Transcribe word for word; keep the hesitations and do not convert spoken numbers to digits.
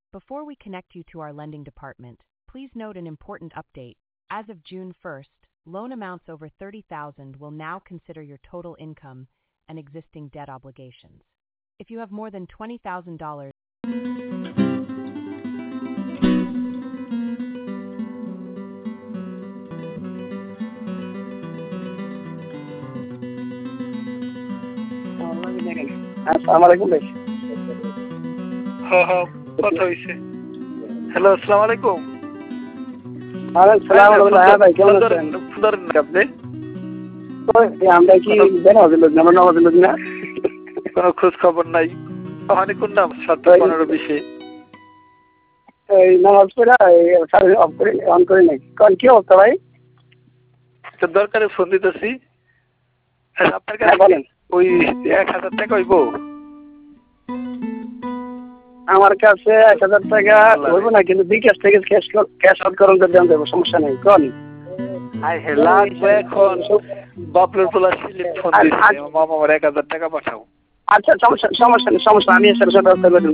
Before we connect you to our lending department, please note an important update. As of June first, loan amounts over thirty thousand dollars will now consider your total income and existing debt obligations. If you have more than twenty thousand dollars, আসসালামু আলাইকুম ভাই। হ্যাঁ হ্যাঁ কথা হয়েছে। Hello, আসসালামু আলাইকুম। ওয়ালাইকুম সালাম। হ্যাঁ ভাই, কেমন আছেন? ধরেন না আপনি, আমরা কি বেনামাজি লোক না? নামাজি লোক না, কোনো খোঁজ খবর নাই। ওখানে কোন নাম সাত পনেরো বিশে এই নামাজ পড়া সার্ভিস অফ করে অন করে নাই। কারণ কি অবস্থা ভাই? তো দরকারে ফোন দিতেছি। আপনার হ্যাঁ কাছে বলেন। ওই এক হাজার টাকা হইব? আমার কাছে এক হাজার টাকা হইব না, কিন্তু বিকাশ থেকে ক্যাশ ক্যাশ আউট করুন করে দেন দেবো, সমস্যা নেই। কোন লাগবে এখন? বাপরের তোলা সিলিপ ফোন দিচ্ছে, মামা আমার এক হাজার টাকা পাঠাও। আচ্ছা, সমস্যা সমস্যা নেই, সমস্যা আমি এসে ব্যবস্থা করে দেব।